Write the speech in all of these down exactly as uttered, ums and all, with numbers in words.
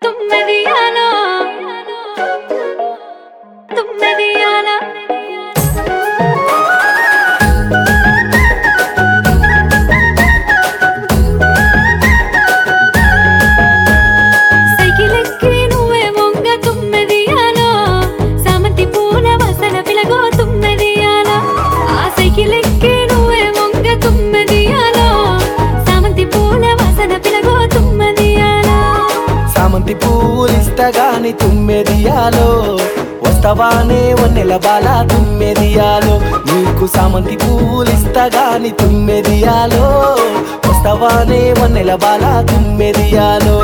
తుమ్మెదియాలో తుమ్మెదియాలో సైకిలెక్కి నువ్వే మొంగ తుమ్మెదియాలో సామంతి పూల వాసన పిలగో తుమ్మెదియాలో ఆ సైకిలెక్కి నువ్వే మొంగ తుమ్మెదియాలో సామంతి పూల వాసన పిలగో తుమ్మెదియాలో సామంతి పూలిస్తగాని తుమ్మెదియాలో వస్తవానే వన్నెల బాల తుమ్మెదియాలో నీకు సామంతి పూలిస్తగాని తుమ్మెదియాలో వస్తవానే వన్నెల బాల తుమ్మెదియాలో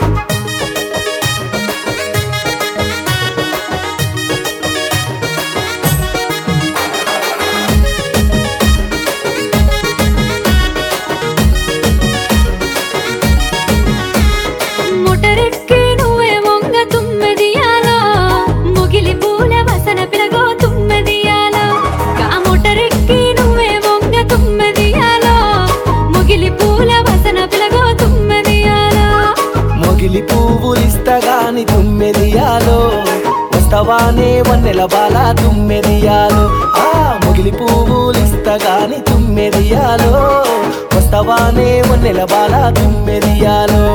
ముటరెక్కి నువ్వే మొంగ తుమ్మెదియాలో ముగిలి పూల వాసన పిలగో తుమ్మెదియాలో కా ముటరెక్కి నువ్వే మొంగ తుమ్మెదియాలో ముగిలి పూల వాసన పిలగో తుమ్మెదియాలో మొగిలి పువ్వులిస్తగాని తుమ్మెదియాలో వస్తవానే వన్నెల బాల తుమ్మెదియాలో ఆ మొగిలి పువ్వులిస్తగాని తుమ్మెదియాలో వస్తవానే వన్నెల బాల తుమ్మెదియాలో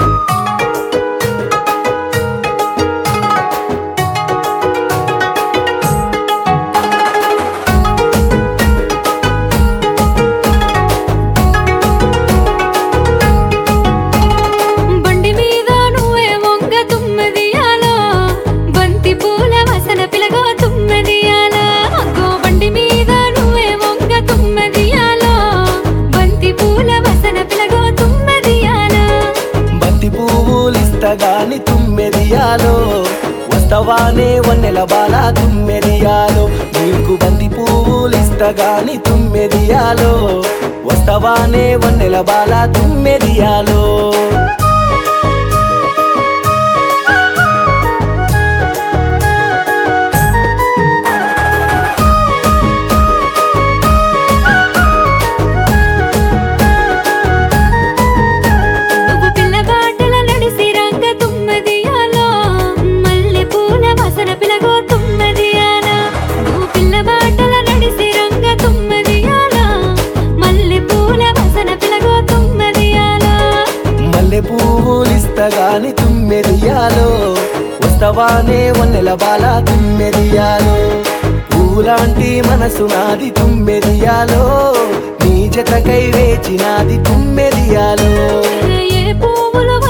బండి మీద నువ్వే మొంగ తుమ్మెదియాలో బంతి పూల వాసన పిలగో తుమ్మెదియాలో అగ్గో బండి మీద నువ్వే మొంగ తుమ్మెదియాలో బంతి పూల వాసన పిలగో తుమ్మెదియాలో బంతి పువ్వులిస్తగాని తుమ్మెదియాలో వస్తవానే వన్నెల బాల తుమ్మెదియాలో నీకు బంతి పువ్వులిస్తగాని తుమ్మెదియాలో వస్తవానే వన్నెల బాల తుమ్మెదియాలో నువ్వు పిల్లబాటల నడిసి రంగ తుమ్మెదియాలో మల్లె పూల వాసన పిలగో తుమ్మెదియాలో నువ్వు పిల్లబాటల నడిసి రంగ తుమ్మెదియాలో మల్లె పూల వాసన పిలగో తుమ్మెదియాలో మల్లె పువ్వులిస్తగాని తుమ్మెదియాలో వస్తవానే వన్నెల బాల తుమ్మెదియాలో పూలాంటి మనసు నాది తుమ్మెదియాలో నీ జతకై వేచినాది తుమ్మెదియాలో ఏ పువ్వులు